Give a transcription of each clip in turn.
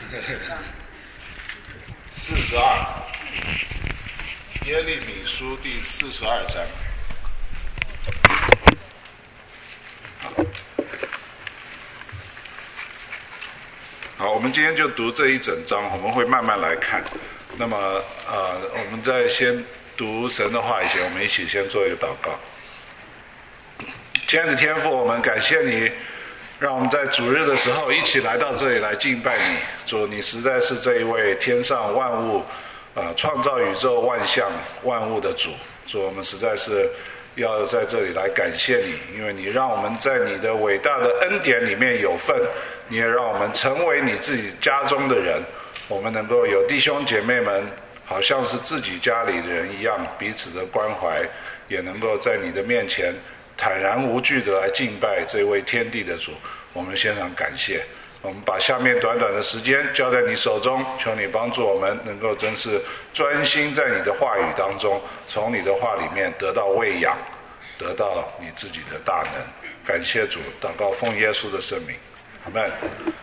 42，耶利米书第42章。好，我们今天就读这一整章，我们会慢慢来看。那么我们在先读神的话以前，我们一起先做一个祷告。亲爱的天父，我们感谢你，让我们在主日的时候一起来到这里来敬拜你。主，你实在是这一位天上万物创造宇宙万象万物的主。主，我们实在是要在这里来感谢你，因为你让我们在你的伟大的恩典里面有份，你也让我们成为你自己家中的人，我们能够有弟兄姐妹们好像是自己家里的人一样，彼此的关怀，也能够在你的面前坦然无惧的来敬拜这位天地的主。我们献上感谢，我们把下面短短的时间交在你手中，求你帮助我们能够真是专心在你的话语当中，从你的话里面得到喂养，得到你自己的大能。感谢主，祷告奉耶稣的圣名，阿们。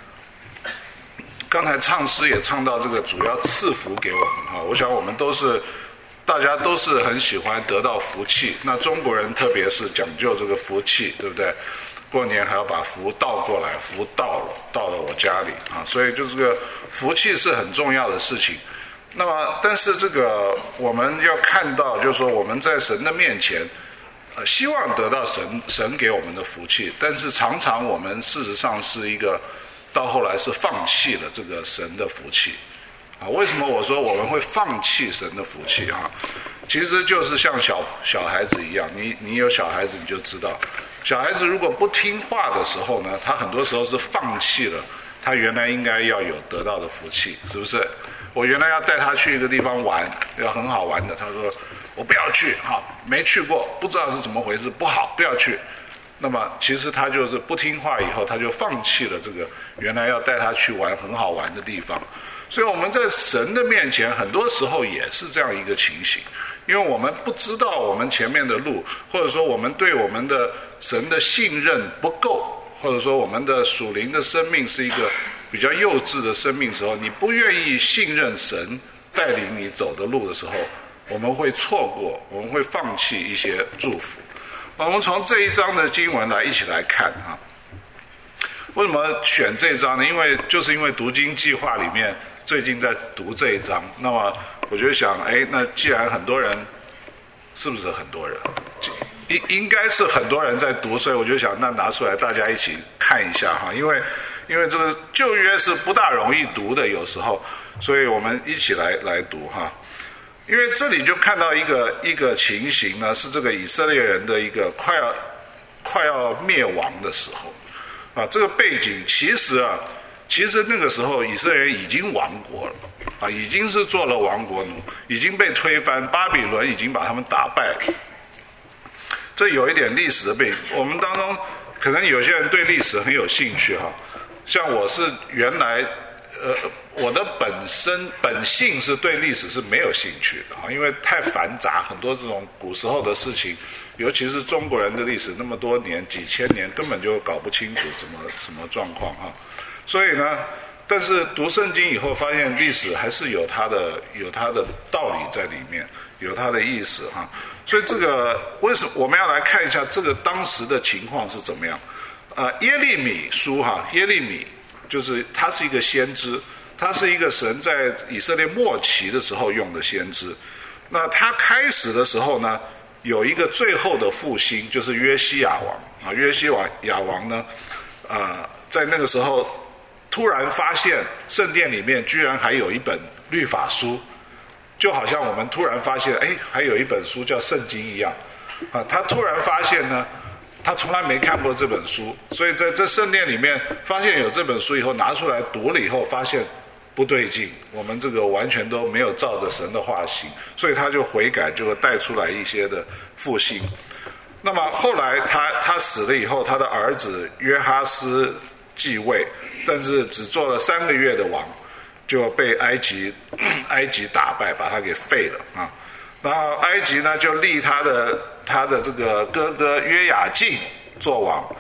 刚才唱诗也唱到这个主要赐福给我们，我想我们大家都是很喜欢得到福气，那中国人特别是讲究这个福气，对不对？过年还要把福倒过来，福到了我家里所以就这个福气是很重要的事情。那么但是这个我们要看到，就是说我们在神的面前希望得到神给我们的福气，但是常常我们事实上是一个到后来是放弃了这个神的福气为什么我说我们会放弃神的福气其实就是像小孩子一样，你有小孩子你就知道，小孩子如果不听话的时候呢，他很多时候是放弃了他原来应该要有得到的福气，是不是？我原来要带他去一个地方玩，要很好玩的，他说我不要去没去过，不知道是怎么回事，不好，不要去。那么其实他就是不听话以后，他就放弃了这个原来要带他去玩很好玩的地方。所以我们在神的面前很多时候也是这样一个情形，因为我们不知道我们前面的路，或者说我们对我们的神的信任不够，或者说我们的属灵的生命是一个比较幼稚的生命的时候，你不愿意信任神带领你走的路的时候，我们会错过，我们会放弃一些祝福。我们从这一章的经文一起来看为什么选这一章呢？就是因为读经计划里面最近在读这一章，那么我就想那既然很多人，是不是很多人应该是很多人在读，所以我就想那拿出来大家一起看一下因为这个旧约是不大容易读的有时候，所以我们一起来读因为这里就看到一个情形呢，是这个以色列人的一个快要灭亡的时候这个背景其实那个时候以色列人已经亡国了已经是做了亡国奴，已经被推翻，巴比伦已经把他们打败了。这有一点历史的背景，我们当中可能有些人对历史很有兴趣像我是原来我的本性是对历史是没有兴趣的因为太繁杂，很多这种古时候的事情，尤其是中国人的历史那么多年几千年，根本就搞不清楚什么状况所以呢，但是读圣经以后发现历史还是有它的道理在里面，有它的意思所以这个为什么我们要来看一下这个当时的情况是怎么样耶利米书耶利米就是他是一个先知，他是一个神在以色列末期的时候用的先知。那他开始的时候呢，有一个最后的复兴，就是约西亚王约西亚王呢在那个时候突然发现圣殿里面居然还有一本律法书，就好像我们突然发现还有一本书叫圣经一样他突然发现呢，他从来没看过这本书，所以在这圣殿里面发现有这本书以后，拿出来读了以后，发现不对劲，我们这个完全都没有照着神的话行，所以他就悔改，就会带出来一些的复兴。那么后来他死了以后，他的儿子约哈斯继位，但是只做了3个月的王，就被埃及打败，把他给废了然后埃及呢就立他的这个哥哥约雅敬做王。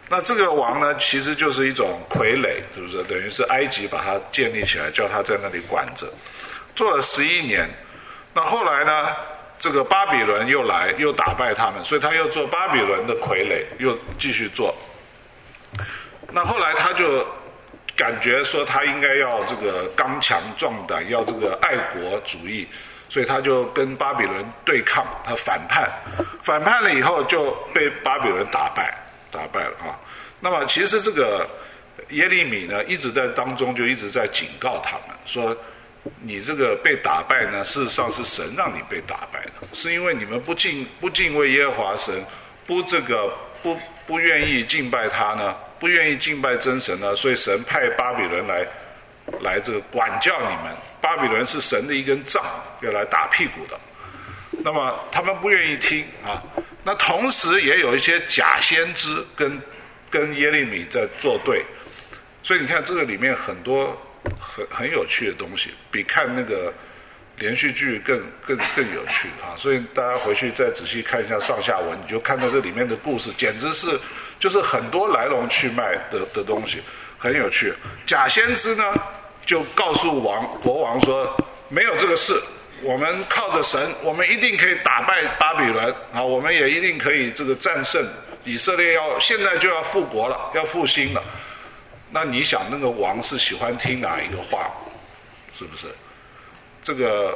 那这个王呢，其实就是一种傀儡，是不是？等于是埃及把它建立起来，叫他在那里管着，做了11年。那后来呢，这个巴比伦又来，又打败他们，所以他又做巴比伦的傀儡，又继续做。那后来他就感觉说他应该要这个刚强壮胆，要这个爱国主义，所以他就跟巴比伦对抗，他反叛了以后就被巴比伦打败了啊。那么其实这个耶利米呢，一直在当中就一直在警告他们说，你这个被打败呢，事实上是神让你被打败的，是因为你们不敬畏耶和华神，不愿意敬拜他呢，不愿意敬拜真神呢，所以神派巴比伦来这个管教你们。巴比伦是神的一根杖，要来打屁股的。那么他们不愿意听啊。那同时也有一些假先知跟耶利米在作对，所以你看这个里面很多很有趣的东西，比看那个连续剧更有趣啊！所以大家回去再仔细看一下上下文，你就看到这里面的故事，简直是就是很多来龙去脉的东西，很有趣。假先知呢，就告诉国王说，没有这个事，我们靠着神，我们一定可以打败巴比伦啊，我们也一定可以这个战胜以色列，现在就要复国了，要复兴了。那你想那个王是喜欢听哪一个话，是不是？这个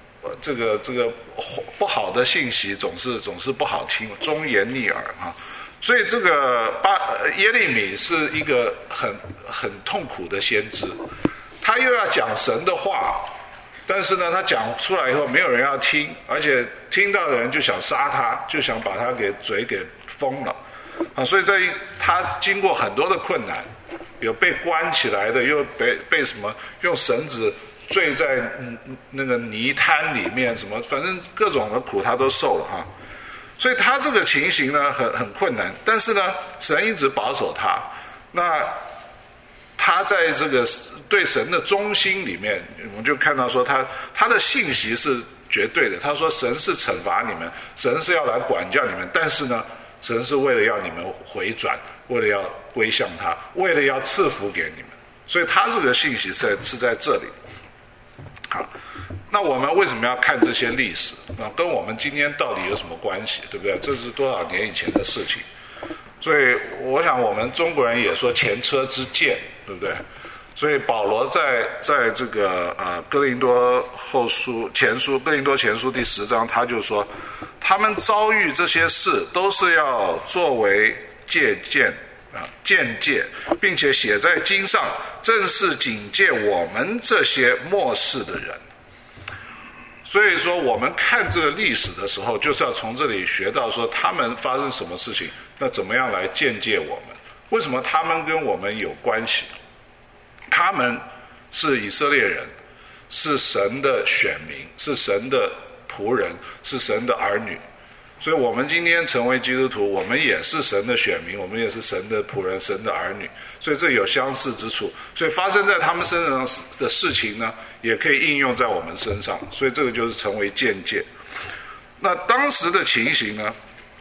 不好的信息总是不好听，忠言逆耳啊。所以这个耶利米是一个很痛苦的先知，他又要讲神的话，但是呢，他讲出来以后没有人要听，而且听到的人就想杀他，就想把他嘴给封了啊。所以他经过很多的困难，有被关起来的，又被什么用绳子坠在那个泥滩里面，什么反正各种的苦他都受了哈。所以他这个情形呢很困难，但是呢神一直保守他。那他在这个对神的忠心里面，我们就看到说他的信息是绝对的。他说神是惩罚你们，神是要来管教你们，但是呢神是为了要你们回转，为了要归向他，为了要赐福给你们。所以他这个信息是在这里。好，那我们为什么要看这些历史？跟我们今天到底有什么关系？对不对？这是多少年以前的事情。所以我想我们中国人也说前车之鉴，对不对？所以保罗在这个哥林多前书第10章，他就说，他们遭遇这些事都是要作为借鉴见解，并且写在经上，正是警戒我们这些末世的人。所以说我们看这个历史的时候，就是要从这里学到说他们发生什么事情，那怎么样来见解我们，为什么他们跟我们有关系。他们是以色列人，是神的选民，是神的仆人，是神的儿女。所以我们今天成为基督徒，我们也是神的选民，我们也是神的仆人，神的儿女。所以这有相似之处，所以发生在他们身上的事情呢，也可以应用在我们身上。所以这个就是成为见解。那当时的情形呢，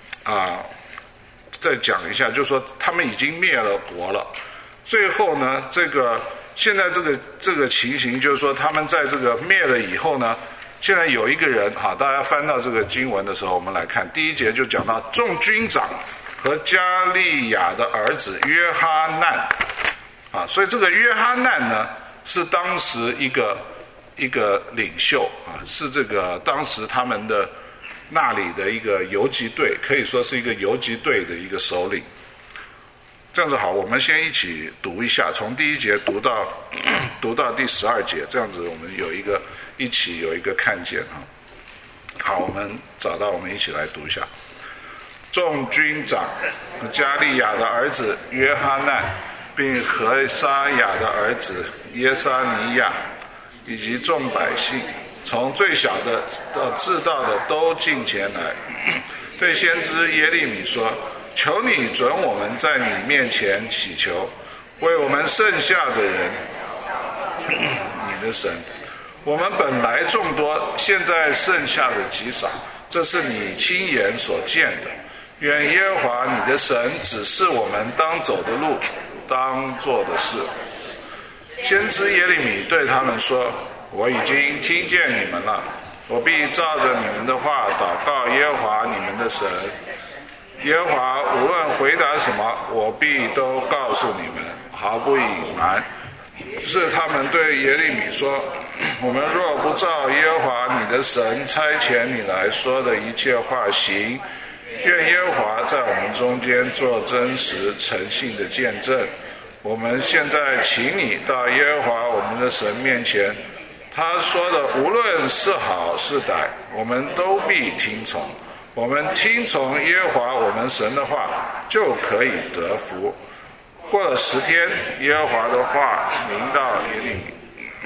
再讲一下，就是说他们已经灭了国了。最后呢，现在这个情形就是说，他们在这个灭了以后呢，现在有一个人大家翻到这个经文的时候，我们来看第1节就讲到众军长和加利亚的儿子约哈难所以这个约哈难呢是当时一个领袖是这个当时他们的那里的一个游击队，可以说是一个游击队的一个首领。这样子好，我们先一起读一下，从第1节读到第12节，这样子我们一起有一个看见好，我们找到，我们一起来读一下。众军长加利亚的儿子约哈难，并何沙雅的儿子耶沙尼亚，以及众百姓，从最小的到至大的都进前来，对先知耶利米说，求你准我们在你面前祈求，为我们剩下的人，你的神。我们本来众多，现在剩下的极少，这是你亲眼所见的。 愿耶和华你的神指示我们当走的路，当做的事。先知耶利米对他们说：我已经听见你们了，我必照着你们的话祷告耶和华你们的神。耶和华无论回答什么，我必都告诉你们，毫不隐瞒。是他们对耶利米说：我们若不照耶和华你的神差遣你来说的一切话行，愿耶和华在我们中间做真实诚信的见证。我们现在请你到耶和华我们的神面前，他说的无论是好是歹，我们都必听从。我们听从耶和华我们神的话，就可以得福。过了10天，耶和华的话临到耶利米，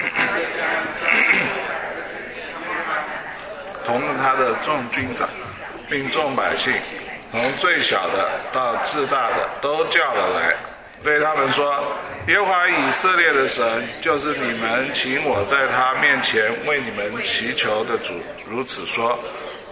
同他的众军长并众百姓，从最小的到至大的都叫了来，对他们说：耶和华以色列的神，就是你们请我在他面前为你们祈求的主，如此说：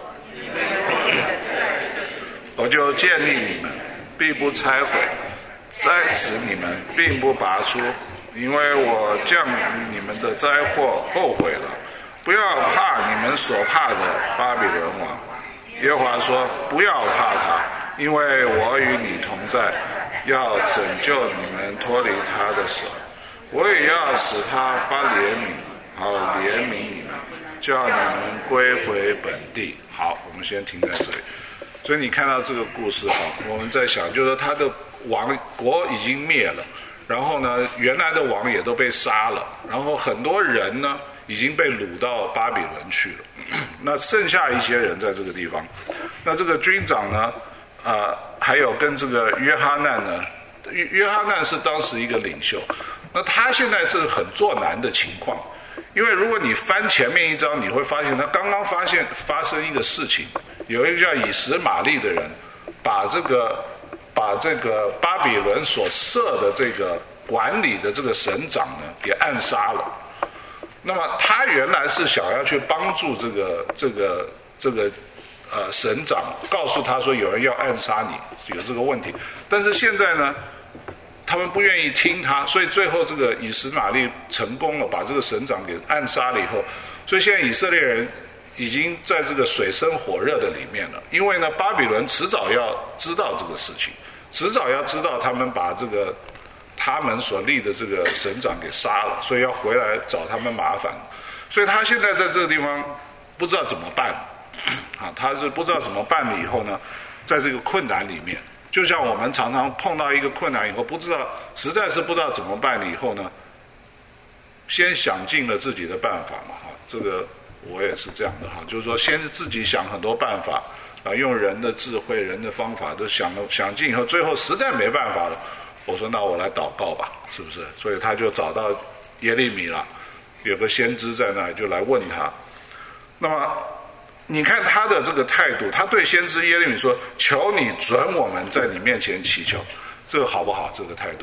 我就建立你们，必不拆毁；栽植你们，并不拔出，因为我降你们的灾祸后悔了。不要怕你们所怕的巴比伦王。耶和华说：不要怕他，因为我与你同在，要拯救你们脱离他的手。我也要使他发怜悯，好怜悯你们，叫你们归回本地。好，我们先停在这里。所以你看到这个故事我们在想，就是他的国已经灭了，然后呢，原来的王也都被杀了，然后很多人呢已经被掳到巴比伦去了，那剩下一些人在这个地方。那这个军长呢，还有跟这个约哈难呢，约哈难是当时一个领袖，那他现在是很作难的情况，因为如果你翻前面一章，你会发现他刚刚发生一个事情，有一个叫以实玛利的人把这个巴比伦所设的这个管理的这个省长呢给暗杀了。那么他原来是想要去帮助这个省长，告诉他说有人要暗杀你，有这个问题。但是现在呢，他们不愿意听他，所以最后这个以实玛利成功了，把这个省长给暗杀了以后，所以现在以色列人已经在这个水深火热的里面了。因为呢，巴比伦迟早要知道这个事情，迟早要知道他们把他们所立的这个省长给杀了，所以要回来找他们麻烦。所以他现在在这个地方不知道怎么办他是不知道怎么办了以后呢，在这个困难里面，就像我们常常碰到一个困难以后，实在是不知道怎么办了以后呢，先想尽了自己的办法嘛这个我也是这样的就是说先自己想很多办法用人的智慧、人的方法都想尽以后，最后实在没办法了，我说那我来祷告吧，是不是？所以他就找到耶利米了，有个先知在那里，就来问他。那么你看他的这个态度，他对先知耶利米说：求你准我们在你面前祈求。这个好不好？这个态度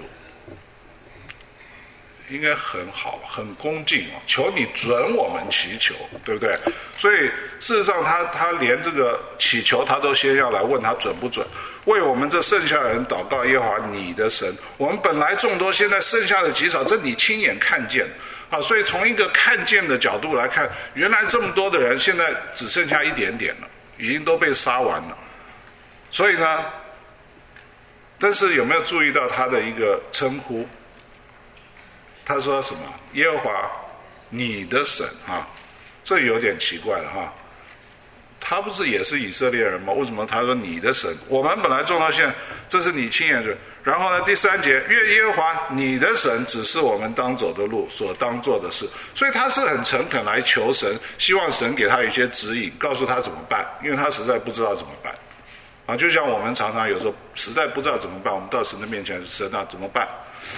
应该很好，很恭敬求你准我们祈求，对不对？所以事实上他连这个祈求他都先要来问他准不准，为我们这剩下的人祷告耶和华你的神。我们本来众多，现在剩下的极少，这你亲眼看见所以从一个看见的角度来看，原来这么多的人现在只剩下一点点了，已经都被杀完了。所以呢，但是有没有注意到他的一个称呼？他说什么？耶和华你的神这有点奇怪了他不是也是以色列人吗？为什么他说你的神？我们本来种到现在，这是你亲眼的。然后呢，第3节，愿耶和华你的神指示我们当走的路，所当做的事。所以他是很诚恳来求神，希望神给他一些指引，告诉他怎么办，因为他实在不知道怎么办就像我们常常有时候实在不知道怎么办，我们到神的面前，神怎么办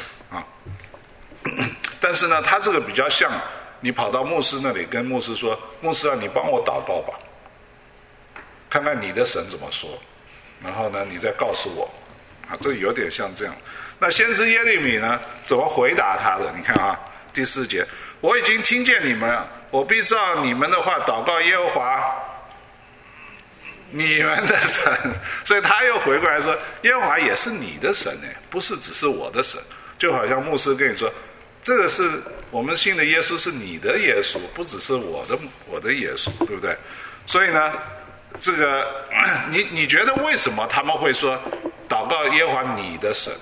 但是呢，他这个比较像你跑到牧师那里跟牧师说：牧师你帮我祷告吧，看看你的神怎么说，然后呢你再告诉我这有点像这样。那先知耶利米呢怎么回答他的？你看第4节，我已经听见你们了，我必照你们的话祷告耶和华你们的神。所以他又回过来说，耶和华也是你的神呢，不是只是我的神。就好像牧师跟你说，这个是我们信的耶稣是你的耶稣，不只是我的耶稣，对不对？所以呢，这个你觉得为什么他们会说祷告耶和华你的神？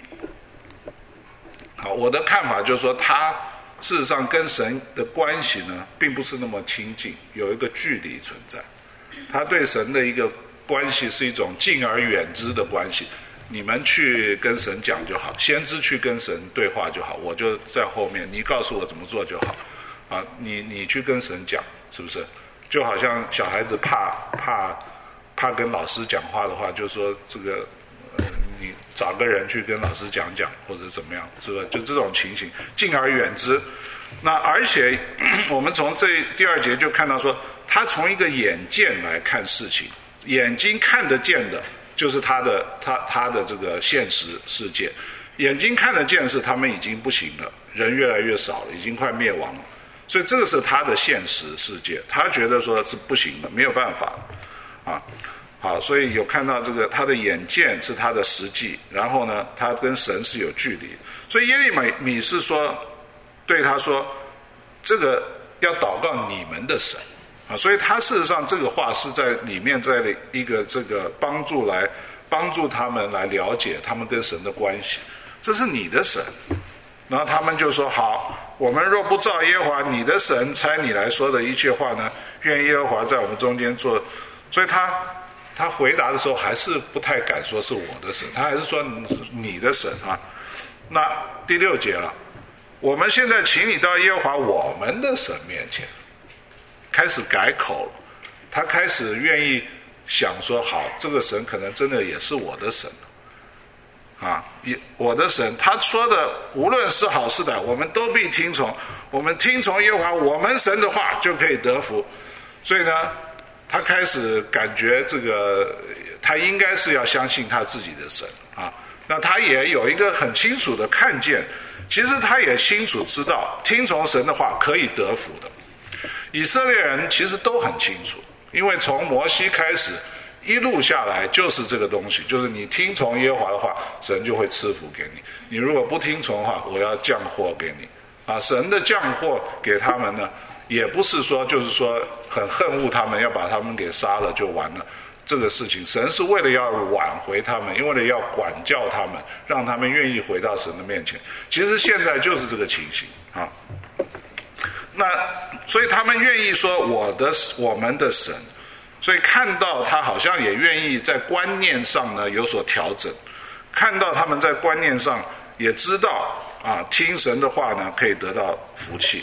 好，我的看法就是说，他事实上跟神的关系呢，并不是那么亲近，有一个距离存在。他对神的一个关系是一种近而远之的关系。你们去跟神讲就好，先知去跟神对话就好，我就在后面，你告诉我怎么做就好。啊，你去跟神讲，是不是？就好像小孩子怕跟老师讲话的话，就说这个你找个人去跟老师讲讲，或者怎么样，是不是？就这种情形，近而远之。那而且我们从这第二节就看到说，他从一个眼见来看事情，眼睛看得见的就是他的这个现实世界，眼睛看得见是他们已经不行了，人越来越少了，已经快灭亡了，所以这个是他的现实世界，他觉得说是不行的，没有办法啊。好，所以有看到这个他的眼见是他的实际，然后呢，他跟神是有距离，所以耶利米是说对他说，这个要祷告你们的神啊，所以他事实上这个话是在里面，在一个这个帮助他们来了解他们跟神的关系，这是你的神。然后他们就说好，我们若不照耶和华你的神差你来说的一切话呢，愿耶和华在我们中间做。所以他回答的时候还是不太敢说是我的神，他还是说你的神啊。那第6节了，我们现在请你到耶和华我们的神面前，开始改口了，他开始愿意想说，好，这个神可能真的也是我的神啊，我的神，他说的无论是好是歹，我们都必听从，我们听从耶和华我们神的话就可以得福。所以呢，他开始感觉这个他应该是要相信他自己的神啊。那他也有一个很清楚的看见，其实他也清楚知道听从神的话可以得福的。以色列人其实都很清楚，因为从摩西开始一路下来就是这个东西，就是你听从耶和华的话，神就会赐福给你，你如果不听从的话，我要降祸给你啊。神的降祸给他们呢，也不是说就是说很恨恶他们，要把他们给杀了就完了，这个事情神是为了要挽回他们，因为要管教他们，让他们愿意回到神的面前。其实现在就是这个情形啊。那所以他们愿意说我们的神，所以看到他好像也愿意在观念上呢有所调整，看到他们在观念上也知道啊，听神的话呢可以得到福气。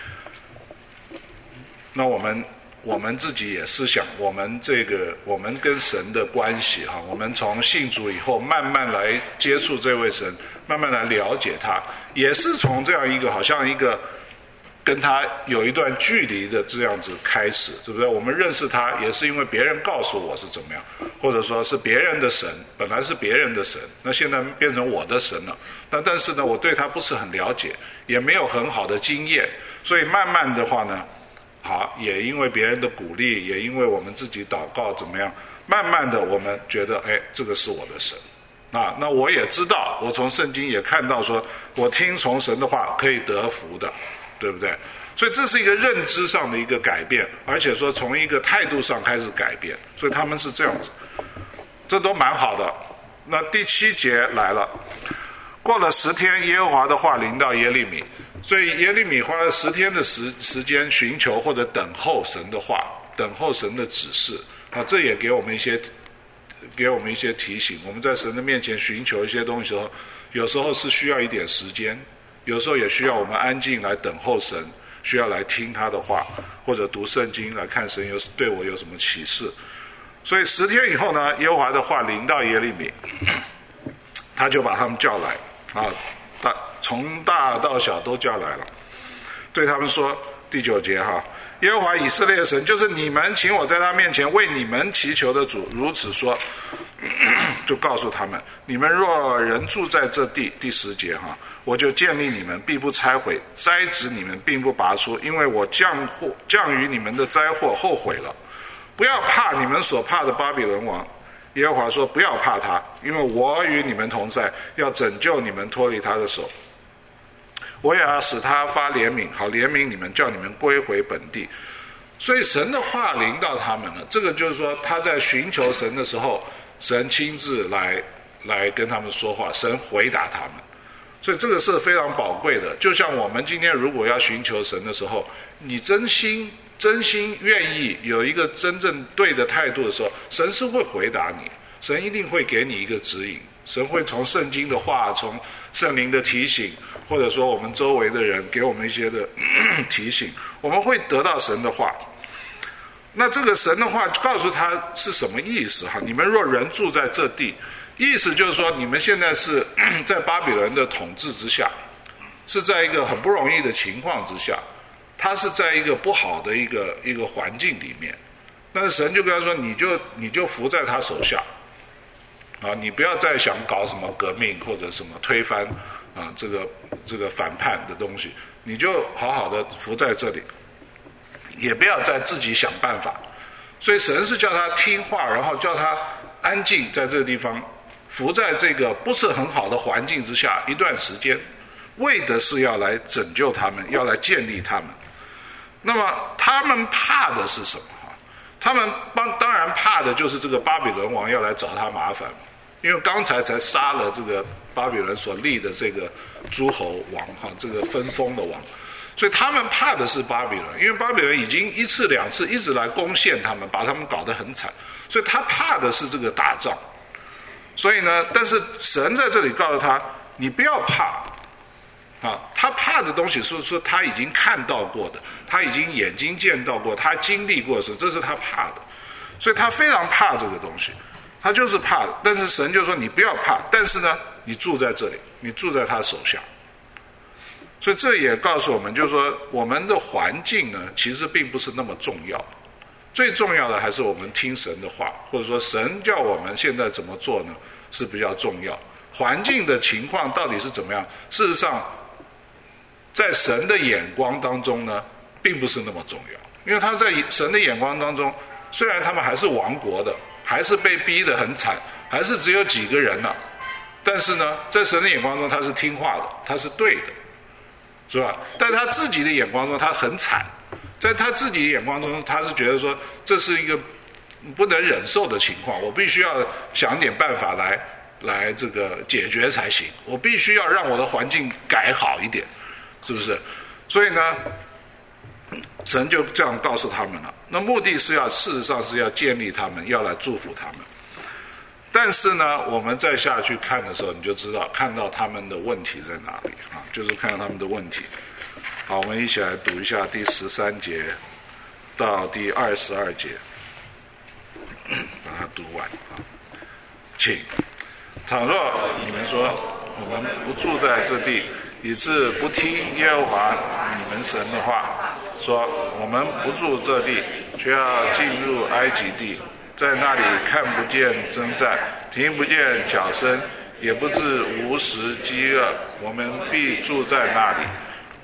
那我们自己也思想，我们跟神的关系哈，我们从信主以后慢慢来接触这位神，慢慢来了解他，也是从这样一个好像一个跟他有一段距离的这样子开始，对不对？我们认识他也是因为别人告诉我是怎么样，或者说是别人的神，本来是别人的神，那现在变成我的神了。那但是呢，我对他不是很了解，也没有很好的经验，所以慢慢的话呢，好，也因为别人的鼓励，也因为我们自己祷告怎么样，慢慢的我们觉得，哎，这个是我的神。那我也知道，我从圣经也看到说，我听从神的话可以得福的，对不对？所以这是一个认知上的一个改变，而且说从一个态度上开始改变，所以他们是这样子，这都蛮好的。那第7节来了，过了10天，耶和华的话临到耶利米，所以耶利米花了10天的时间寻求或者等候神的话，等候神的指示啊，这也给我们一些提醒。我们在神的面前寻求一些东西的时候，有时候是需要一点时间，有时候也需要我们安静来等候神，需要来听他的话，或者读圣经来看神对我有什么启示。所以10天以后呢，耶和华的话临到耶利米，他就把他们叫来啊，从大到小都叫来了，对他们说，第9节哈，耶和华以色列神，就是你们请我在他面前为你们祈求的主如此说，就告诉他们，你们若人住在这地，第10节哈，我就建立你们，必不拆毁，栽植你们，并不拔出，因为我降于你们的灾祸后悔了。 不要怕你们所怕的巴比伦王。耶和华说，不要怕他，因为我与你们同在，要拯救你们脱离他的手。我也要使他发怜悯，好怜悯你们，叫你们归回本地。所以神的话临到他们了，这个就是说他在寻求神的时候，神亲自来跟他们说话，神回答他们。所以这个是非常宝贵的。就像我们今天如果要寻求神的时候，你真心愿意有一个真正对的态度的时候，神是会回答你，神一定会给你一个指引，神会从圣经的话，从圣灵的提醒，或者说我们周围的人给我们一些的提醒，我们会得到神的话。那这个神的话告诉他是什么意思哈？你们若人住在这地，意思就是说你们现在是在巴比伦的统治之下，是在一个很不容易的情况之下，他是在一个不好的一个环境里面。但是神就跟他说，你就服在他手下啊，你不要再想搞什么革命或者什么推翻啊这个反叛的东西，你就好好的服在这里，也不要再自己想办法。所以神是叫他听话，然后叫他安静在这个地方，服在这个不是很好的环境之下一段时间，为的是要来拯救他们，要来建立他们。那么他们怕的是什么？他们当然怕的就是这个巴比伦王要来找他麻烦，因为刚才杀了这个巴比伦所立的这个诸侯王这个分封的王，所以他们怕的是巴比伦，因为巴比伦已经一次两次一直来攻陷他们，把他们搞得很惨，所以他怕的是这个打仗。所以呢，但是神在这里告诉他，你不要怕啊，他怕的东西是说他已经看到过的，他已经眼睛见到过，他经历过的事，这是他怕的，所以他非常怕这个东西，他就是怕。但是神就说你不要怕，但是呢，你住在这里，你住在他手下。所以这也告诉我们，就是说我们的环境呢，其实并不是那么重要，最重要的还是我们听神的话，或者说神叫我们现在怎么做呢，是比较重要。环境的情况到底是怎么样，事实上在神的眼光当中呢，并不是那么重要，因为他在神的眼光当中，虽然他们还是亡国的，还是被逼得很惨，还是只有几个人了，但是呢，在神的眼光中他是听话的，他是对的，是吧？但是他自己的眼光中他很惨，在他自己的眼光中，他是觉得说这是一个不能忍受的情况，我必须要想点办法来这个解决才行，我必须要让我的环境改好一点，是不是？所以呢，神就这样告诉他们了。那目的是事实上是要建立他们，要来祝福他们。但是呢，我们再下去看的时候，你就知道看到他们的问题在哪里啊，就是看到他们的问题。好，我们一起来读一下第13节到第22节，把它读完啊，请。倘若你们说我们不住在这地，以致不听耶和华你们神的话，说我们不住这地，却要进入埃及地，在那里看不见征战，听不见脚声，也不致无时饥饿，我们必住在那里。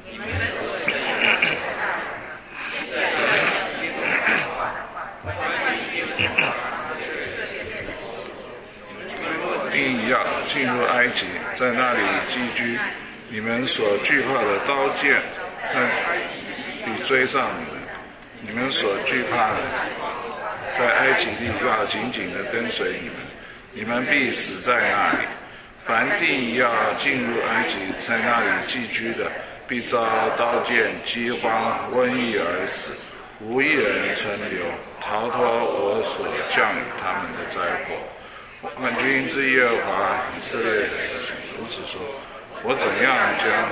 定要进入埃及，在那里寄居，你们所惧怕的刀剑在必追上你们，你们所惧怕的在埃及地要紧紧地跟随你们，你们必死在那里。凡定要进入埃及，在那里寄居的，必遭刀剑、饥荒、瘟疫而死，无一人存留，逃脱我所降与他们的灾祸。万军之耶和华以色列如此说：我怎样将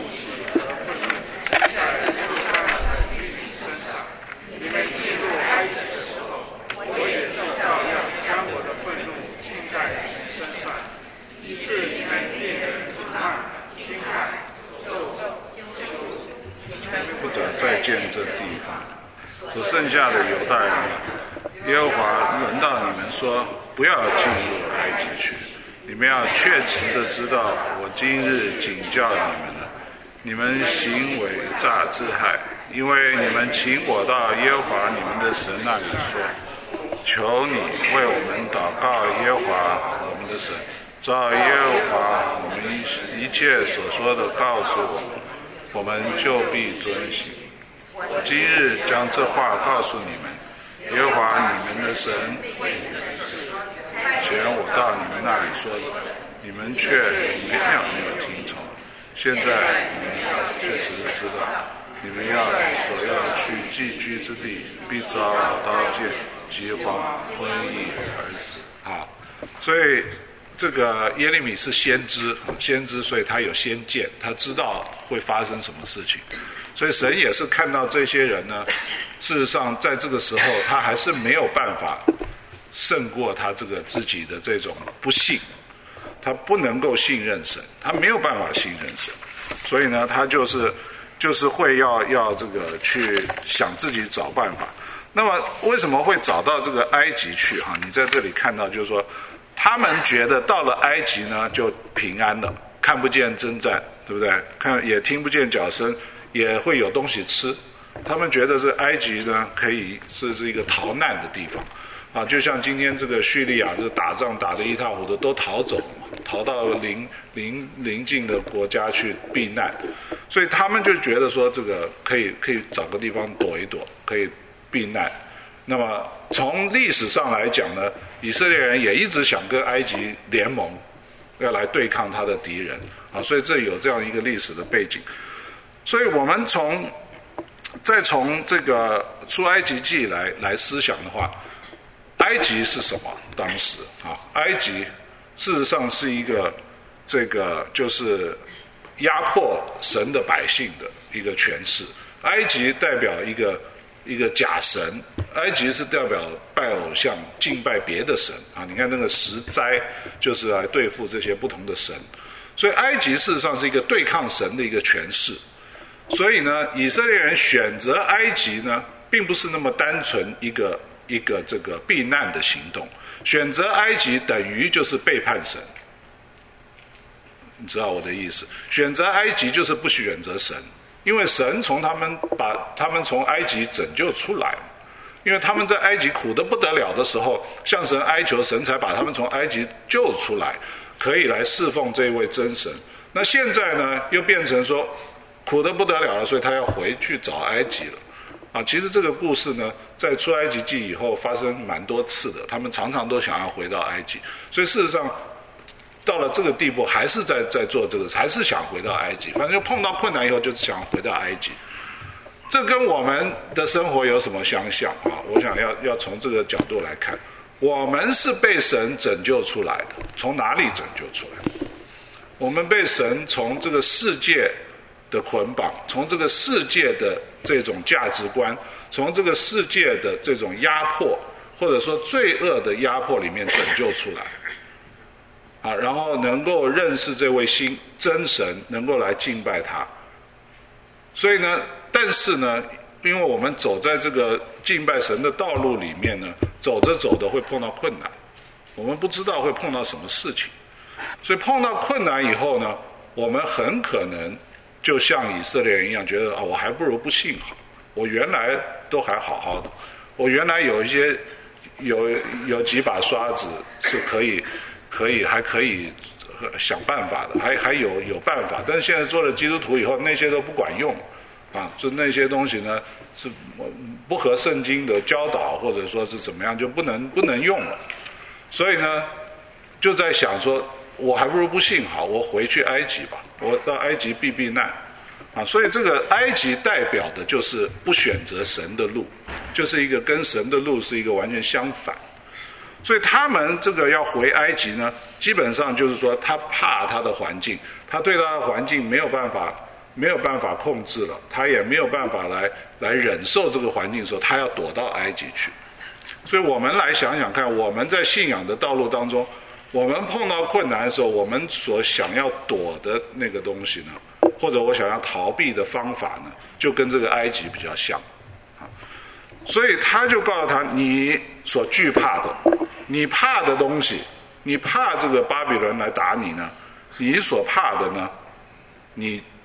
你们进入埃及的时候，我也照样将我的愤怒倾在你们身上，以致你们令人不骂、惊骇、咒羞辱，不得再见这地方。所剩下的犹大人啊，耶和华轮到你们说，不要进入埃及去，你们要确实的知道，我今日警教你们了， 你们行伪诈之害，因为你们请我到耶和华你们的神那里说，求你为我们祷告耶和华我们的神，照耶和华我们一切所说的告诉我们，我们就必遵行。我今日将这话告诉你们，耶和华你们的神前我到你们那里说的，你们却没有听从。现在你们确实知道，你们所要去寄居之地，必遭刀剑、饥荒、瘟疫而死。所以这个耶利米是先知，所以他有先见，他知道会发生什么事情。所以神也是看到这些人呢，事实上在这个时候他还是没有办法胜过他这个自己的这种不信，他不能够信任神，他没有办法信任神，所以呢他就是会要这个去想自己找办法。那么为什么会找到这个埃及去你在这里看到就是说他们觉得到了埃及呢就平安了，看不见征战，对不对？也听不见脚声，也会有东西吃，他们觉得是埃及呢可以是一个逃难的地方就像今天这个叙利亚这个打仗打得一塌糊涂，都逃走嘛，逃到邻近的国家去避难，所以他们就觉得说这个可以找个地方躲一躲，可以避难。那么从历史上来讲呢，以色列人也一直想跟埃及联盟，要来对抗他的敌人所以这有这样一个历史的背景。所以我们再从这个出埃及记来思想的话，埃及是什么？当时埃及事实上是一个这个就是压迫神的百姓的一个权势。埃及代表一个假神，埃及是代表拜偶像、敬拜别的神你看那个十灾就是来对付这些不同的神，所以埃及事实上是一个对抗神的一个权势。所以呢，以色列人选择埃及呢，并不是那么单纯一个这个避难的行动，选择埃及等于就是背叛神，你知道我的意思？选择埃及就是不选择神，因为神把他们从埃及拯救出来，因为他们在埃及苦得不得了的时候，向神哀求，神才把他们从埃及救出来，可以来侍奉这位真神。那现在呢，又变成说苦得不得了了，所以他要回去找埃及了其实这个故事呢，在出埃及记以后发生蛮多次的，他们常常都想要回到埃及，所以事实上到了这个地步还是在做这个，还是想回到埃及，反正就碰到困难以后就想回到埃及。这跟我们的生活有什么相像我想要从这个角度来看，我们是被神拯救出来的，从哪里拯救出来？我们被神从这个世界的捆绑，从这个世界的这种价值观，从这个世界的这种压迫，或者说罪恶的压迫里面拯救出来然后能够认识这位真神，能够来敬拜他。所以呢，但是呢，因为我们走在这个敬拜神的道路里面呢，走着走着会碰到困难，我们不知道会碰到什么事情，所以碰到困难以后呢，我们很可能就像以色列人一样，觉得我还不如不信好，我原来都还好好的，我原来有一些有几把刷子是还可以想办法的，还有办法，但是现在做了基督徒以后，那些都不管用就那些东西呢是不合圣经的教导，或者说是怎么样，就不能用了。所以呢，就在想说，我还不如不信好，我回去埃及吧，我到埃及避难所以这个埃及代表的就是不选择神的路，就是一个跟神的路是一个完全相反。所以他们这个要回埃及呢，基本上就是说他怕他的环境，他对他的环境没有办法控制了，他也没有办法来忍受这个环境的时候，他要躲到埃及去。所以我们来想想看，我们在信仰的道路当中，我们碰到困难的时候，我们所想要躲的那个东西呢，或者我想要逃避的方法呢，就跟这个埃及比较像所以他就告诉他，你所惧怕的，你怕的东西，你怕这个巴比伦来打你呢，你所怕的呢，你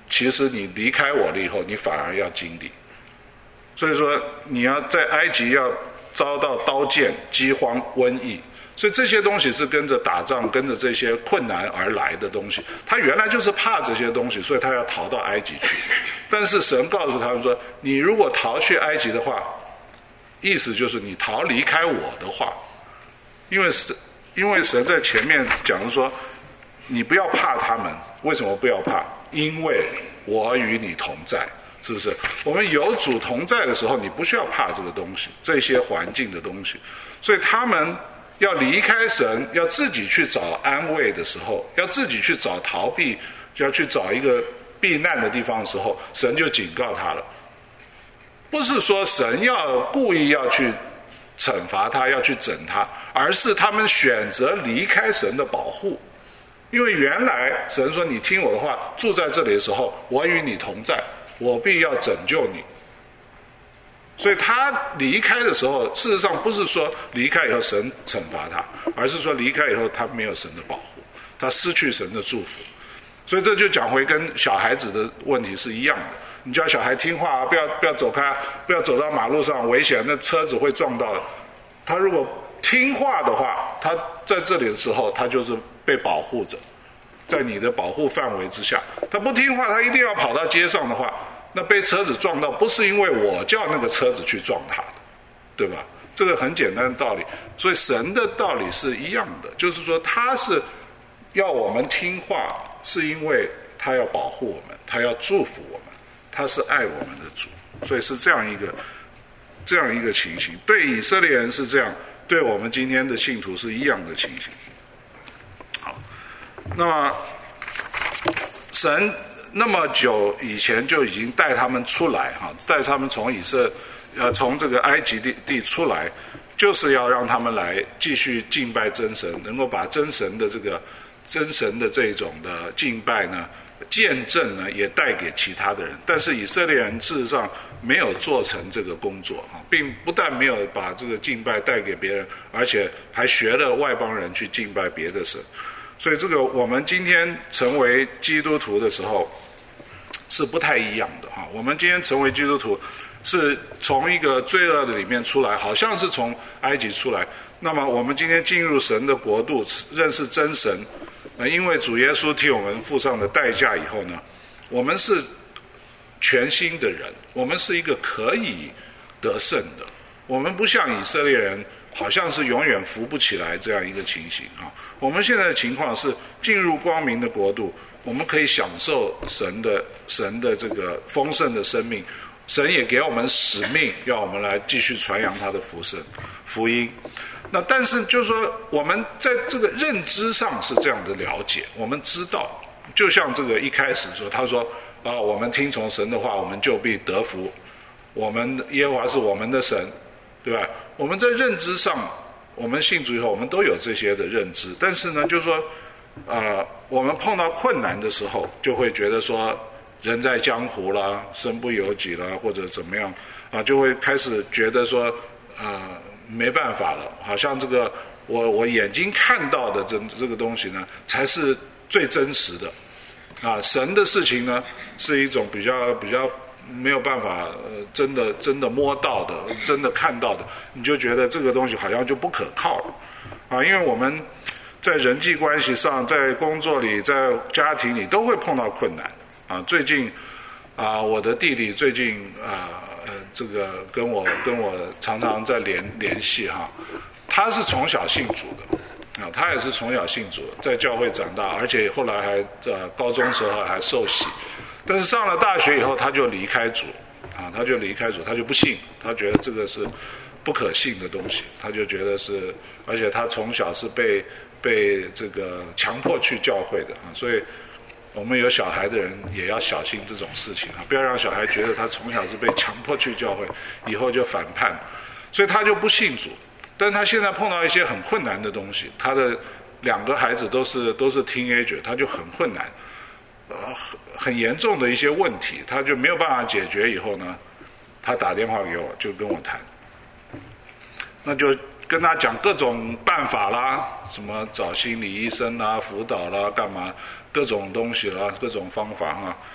其实你离开我了以后，你反而要经历。所以说，你要在埃及要遭到刀剑、饥荒、瘟疫，所以这些东西是跟着打仗、跟着这些困难而来的东西。他原来就是怕这些东西，所以他要逃到埃及去。但是神告诉他们说，你如果逃去埃及的话，意思就是你离开我的话，因为神在前面讲说，你不要怕他们。为什么不要怕？因为我与你同在。是不是？我们有主同在的时候，你不需要怕这个东西，这些环境的东西。所以他们要离开神，要自己去找安慰的时候，要自己去找逃避，要去找一个避难的地方的时候，神就警告他了。不是说神要故意要去惩罚他，要去整他，而是他们选择离开神的保护。因为原来神说，你听我的话，住在这里的时候，我与你同在，我必要拯救你。所以他离开的时候，事实上不是说离开以后神惩罚他，而是说离开以后他没有神的保护，他失去神的祝福。所以这就讲回跟小孩子的问题是一样的。你叫小孩听话，不要走开，不要走到马路上，危险，那车子会撞到的。他如果听话的话，他在这里的时候，他就是被保护着，在你的保护范围之下。他不听话，他一定要跑到街上的话，那被车子撞到，不是因为我叫那个车子去撞他的，对吧？这个很简单的道理。所以神的道理是一样的，就是说他是要我们听话，是因为他要保护我们，他要祝福我们，他是爱我们的主。所以是这样一个情形。对以色列人是这样，对我们今天的信徒是一样的情形。好，那么神那么久以前就已经带他们出来，带他们从这个埃及地出来，就是要让他们来继续敬拜真神，能够把真神的这种的敬拜呢，见证呢，也带给其他的人。但是以色列人事实上没有做成这个工作，并不但没有把这个敬拜带给别人，而且还学了外邦人去敬拜别的神。所以这个我们今天成为基督徒的时候是不太一样的。我们今天成为基督徒是从一个罪恶的里面出来，好像是从埃及出来。那么我们今天进入神的国度，认识真神，因为主耶稣替我们付上的代价以后呢，我们是全新的人，我们是一个可以得胜的。我们不像以色列人好像是永远扶不起来这样一个情形。我们现在的情况是进入光明的国度，我们可以享受神的这个丰盛的生命。神也给我们使命，要我们来继续传扬他的福音。那但是就是说，我们在这个认知上是这样的了解，我们知道，就像这个一开始说，他说我们听从神的话，我们就必得福，我们耶和华是我们的神，对吧？我们在认知上，我们信主以后，我们都有这些的认知。但是呢，就是说我们碰到困难的时候，就会觉得说人在江湖啦，身不由己啦，或者怎么样就会开始觉得说没办法了，好像这个我眼睛看到的这个东西呢，才是最真实的神的事情呢，是一种比较没有办法真的摸到的，真的看到的，你就觉得这个东西好像就不可靠了因为我们在人际关系上，在工作里，在家庭里都会碰到困难最近我的弟弟最近这个跟我常常在联系他是从小信主的他也是从小信主，在教会长大，而且后来还高中时候还受洗，但是上了大学以后他就离开主他就不信，他觉得这个是不可信的东西，他就觉得是，而且他从小是被这个强迫去教会的所以我们有小孩的人也要小心这种事情不要让小孩觉得他从小是被强迫去教会，以后就反叛，所以他就不信主。但他现在碰到一些很困难的东西，他的2个孩子都是 teenager， 他就很困难很严重的一些问题，他就没有办法解决。以后呢，他打电话给我，就跟我谈，那就跟他讲各种办法啦，什么找心理医生啦、辅导啦、干嘛各种东西啦、各种方法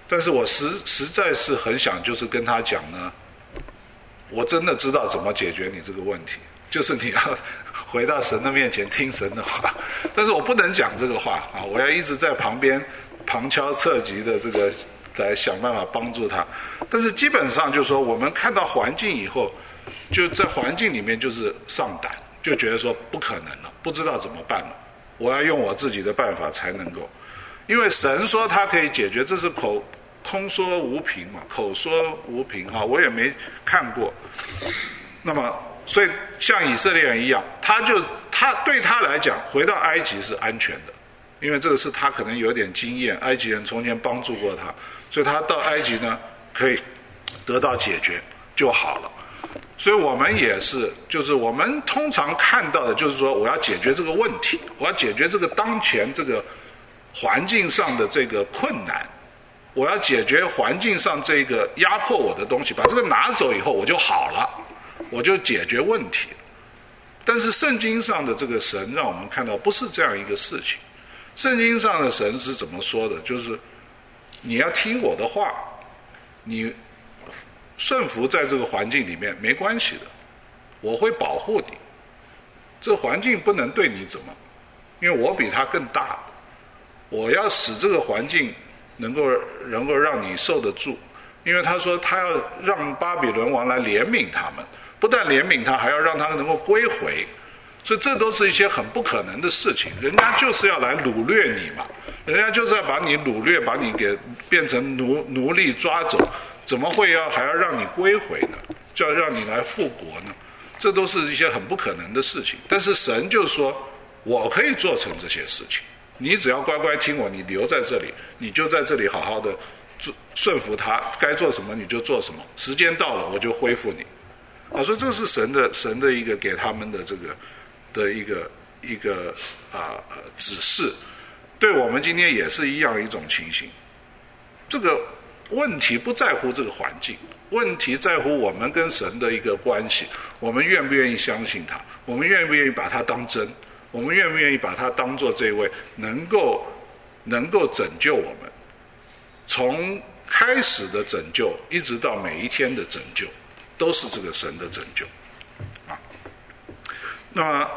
但是我实在是很想就是跟他讲呢，我真的知道怎么解决你这个问题，就是你要回到神的面前听神的话，但是我不能讲这个话啊，我要一直在旁边旁敲侧击的这个来想办法帮助他。但是基本上就是说，我们看到环境以后，就在环境里面就是上胆，就觉得说不可能了，不知道怎么办了，我要用我自己的办法才能够。因为神说他可以解决，这是空说无凭嘛，口说无凭哈，我也没看过。那么，所以像以色列人一样，他对他来讲，回到埃及是安全的，因为这个是他可能有点经验，埃及人从前帮助过他，所以他到埃及呢可以得到解决就好了。所以我们也是，就是我们通常看到的就是说，我要解决这个问题，我要解决这个当前这个环境上的这个困难，我要解决环境上这个压迫我的东西，把这个拿走以后我就好了，我就解决问题。但是圣经上的这个神让我们看到不是这样一个事情。圣经上的神是怎么说的？就是你要听我的话，你顺服在这个环境里面没关系的，我会保护你。这环境不能对你怎么，因为我比他更大，我要使这个环境能够让你受得住。因为他说他要让巴比伦王来怜悯他们，不但怜悯他，还要让他能够归回。所以这都是一些很不可能的事情，人家就是要来掳掠你嘛，人家就是要把你掳掠，把你给变成奴隶抓走，怎么会还要让你归回呢？就要让你来复国呢？这都是一些很不可能的事情。但是神就说，我可以做成这些事情，你只要乖乖听我，你留在这里，你就在这里好好的顺服他，该做什么你就做什么，时间到了我就恢复你。所以这是神的一个给他们的这个的一个指示，对我们今天也是一样的一种情形。这个问题不在乎这个环境，问题在乎我们跟神的一个关系，我们愿不愿意相信他，我们愿不愿意把他当真，我们愿不愿意把他当作这位能够拯救我们，从开始的拯救一直到每一天的拯救，都是这个神的拯救啊。那么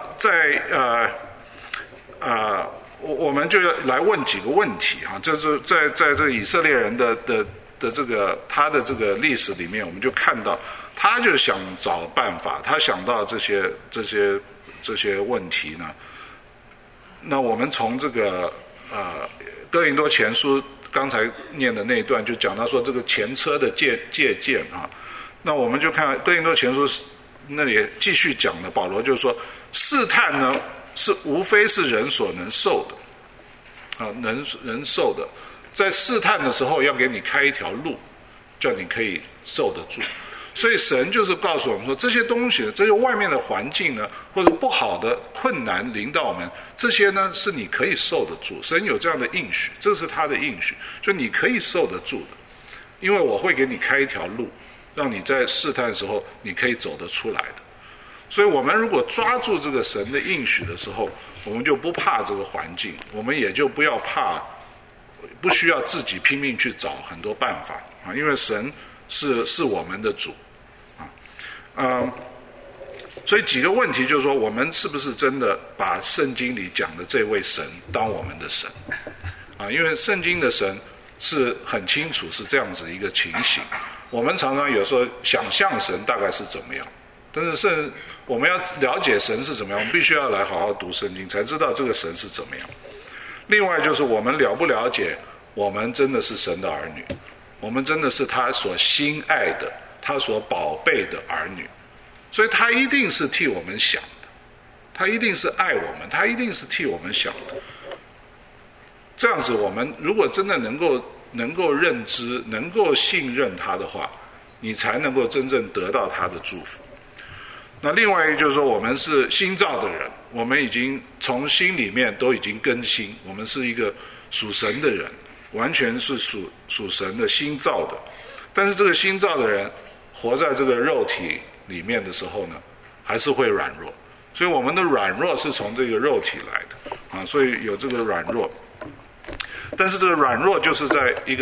我们就来问几个问题哈，就是在这个以色列人的这个他的这个历史里面，我们就看到他就想找办法，他想到这些问题呢。那我们从这个哥林多前书刚才念的那一段就讲到说这个前车的借鉴啊。那我们就看哥林多前书那里继续讲的，保罗就说试探呢是无非是人所能受的啊，人受的，在试探的时候要给你开一条路，叫你可以受得住。所以神就是告诉我们说，这些东西，这些外面的环境呢，或者不好的困难临到我们，这些呢是你可以受得住。神有这样的应许，这是他的应许，就你可以受得住的，因为我会给你开一条路，让你在试探的时候你可以走得出来的。所以我们如果抓住这个神的应许的时候，我们就不怕这个环境，我们也就不要怕，不需要自己拼命去找很多办法啊，因为神是我们的主啊。所以几个问题就是说，我们是不是真的把圣经里讲的这位神当我们的神啊？因为圣经的神是很清楚是这样子一个情形。我们常常有时候想象神大概是怎么样，但是我们要了解神是怎么样，我们必须要来好好读圣经，才知道这个神是怎么样。另外就是我们了不了解，我们真的是神的儿女，我们真的是他所心爱的，他所宝贝的儿女，所以他一定是替我们想的，他一定是爱我们，他一定是替我们想的。这样子我们如果真的能够认知，能够信任他的话，你才能够真正得到他的祝福。那另外一个就是说，我们是新造的人，我们已经从心里面都已经更新，我们是一个属神的人，完全是属神的新造的。但是这个新造的人活在这个肉体里面的时候呢，还是会软弱，所以我们的软弱是从这个肉体来的啊，所以有这个软弱。但是这个软弱就是在一个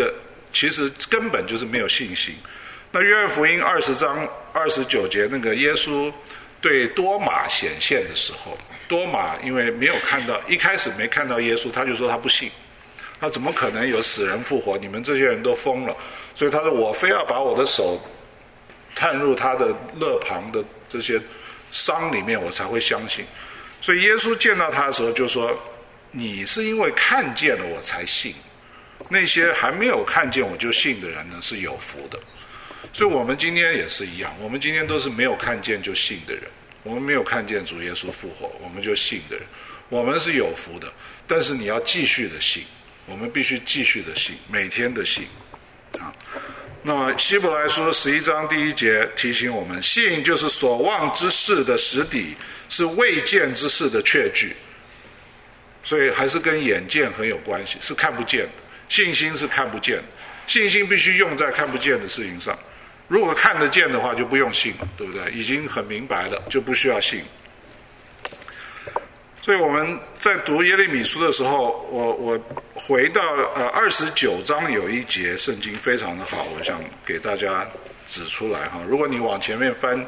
其实根本就是没有信心。那约翰福音20章29节，那个耶稣对多马显现的时候，多马因为没有看到，一开始没看到耶稣，他就说他不信，他怎么可能有死人复活？你们这些人都疯了。所以他说我非要把我的手探入他的肋旁的这些伤里面，我才会相信。所以耶稣见到他的时候就说，你是因为看见了我才信，那些还没有看见我就信的人呢是有福的。所以我们今天也是一样，我们今天都是没有看见就信的人，我们没有看见主耶稣复活我们就信的人，我们是有福的。但是你要继续的信，我们必须继续的信，每天的信啊。那么希伯来书11章第1节提醒我们，信就是所望之事的实底，是未见之事的确据。所以还是跟眼见很有关系，是看不见的。信心是看不见的，信心必须用在看不见的事情上。如果看得见的话就不用信了，对不对？已经很明白了，就不需要信。所以我们在读耶利米书的时候，我回到29章有一节圣经非常的好，我想给大家指出来哈。如果你往前面翻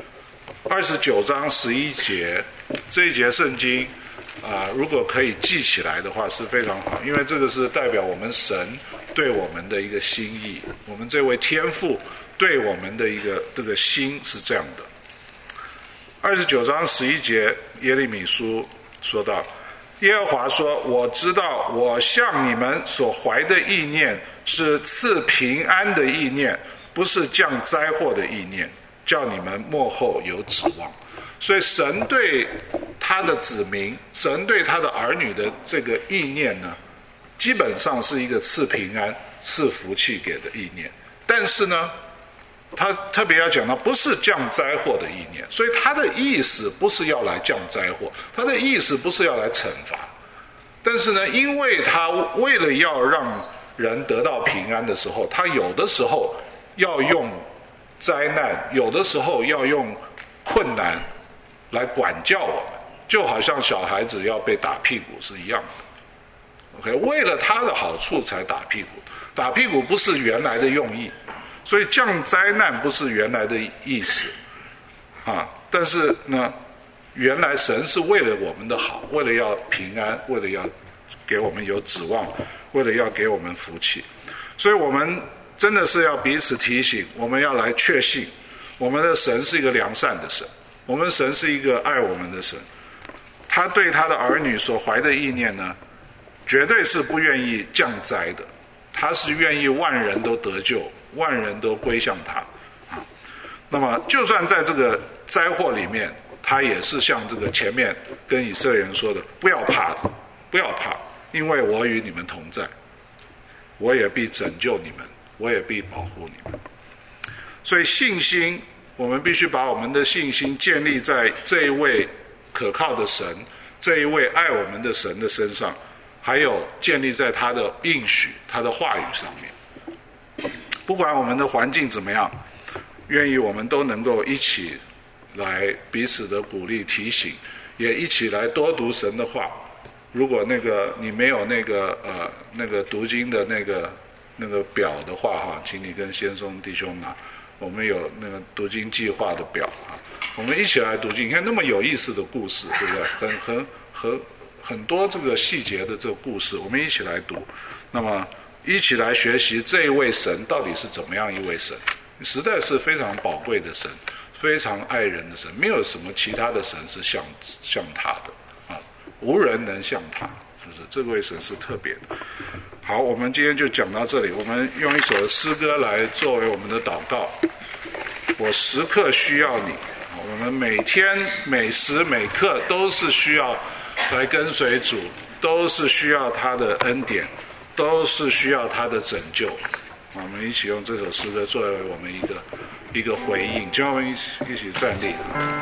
29章11节，这一节圣经如果可以记起来的话是非常好，因为这个是代表我们神对我们的一个心意，我们这位天父对我们的一个这个心是这样的。29章11节耶利米书说到，耶和华说，我知道我向你们所怀的意念是赐平安的意念，不是降灾祸的意念，叫你们末后有指望。所以神对他的子民，神对他的儿女的这个意念呢，基本上是一个赐平安赐福气给的意念。但是呢，他特别要讲到不是降灾祸的意念，所以他的意思不是要来降灾祸，他的意思不是要来惩罚。但是呢，因为他为了要让人得到平安的时候，他有的时候要用灾难，有的时候要用困难来管教我们，就好像小孩子要被打屁股是一样的。OK， 为了他的好处才打屁股，打屁股不是原来的用意，所以降灾难不是原来的意思但是呢，原来神是为了我们的好，为了要平安，为了要给我们有指望，为了要给我们福气。所以我们真的是要彼此提醒，我们要来确信我们的神是一个良善的神，我们神是一个爱我们的神，他对他的儿女所怀的意念呢，绝对是不愿意降灾的，他是愿意万人都得救，万人都归向他那么就算在这个灾祸里面，他也是像这个前面跟以色列人说的，不要怕，不要怕，因为我与你们同在，我也必拯救你们，我也必保护你们。所以信心，我们必须把我们的信心建立在这一位可靠的神，这一位爱我们的神的身上，还有建立在他的应许，他的话语上面。不管我们的环境怎么样，愿意我们都能够一起来彼此的鼓励提醒，也一起来多读神的话。如果你没有那个读经的那个表的话请你跟先松弟兄拿，我们有那个读经计划的表我们一起来读经。你看那么有意思的故事，对不对？很多这个细节的这个故事，我们一起来读，那么一起来学习这一位神到底是怎么样一位神，实在是非常宝贵的神，非常爱人的神，没有什么其他的神是像他的无人能像他，是不是？这位神是特别的。好，我们今天就讲到这里，我们用一首诗歌来作为我们的祷告。我时刻需要你，我们每天每时每刻都是需要来跟随主，都是需要他的恩典，都是需要他的拯救。我们一起用这首诗歌作为我们一个回应，就让我们一起站立。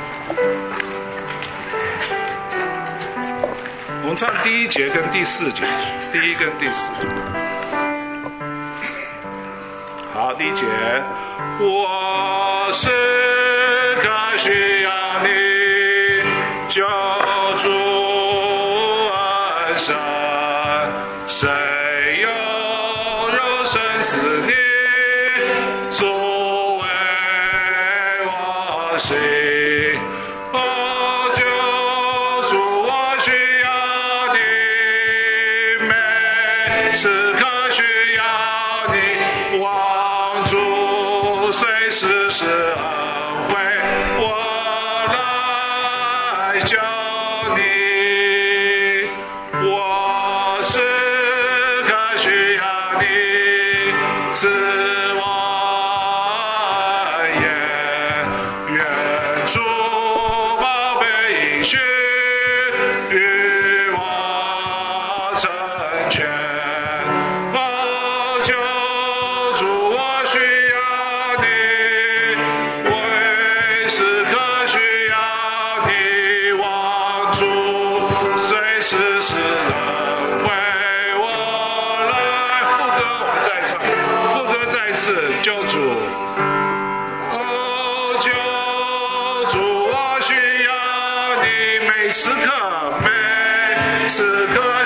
我们唱第1节跟第4节，第1跟第4。好，第1节，我时刻需要你，救主恩神，谁有肉身死心。哦，救主，我需要你，每时刻需要你，望主随时是恩惠，我来救你，我时刻需要你，赐我恩言，愿主宝贝应许与我成全。哦，救主，我需要你，为时刻需要你，望主随时是恩惠，我来。副歌我们再唱，副歌再次，救主。哦，救主，我需要你，每时刻，每时刻。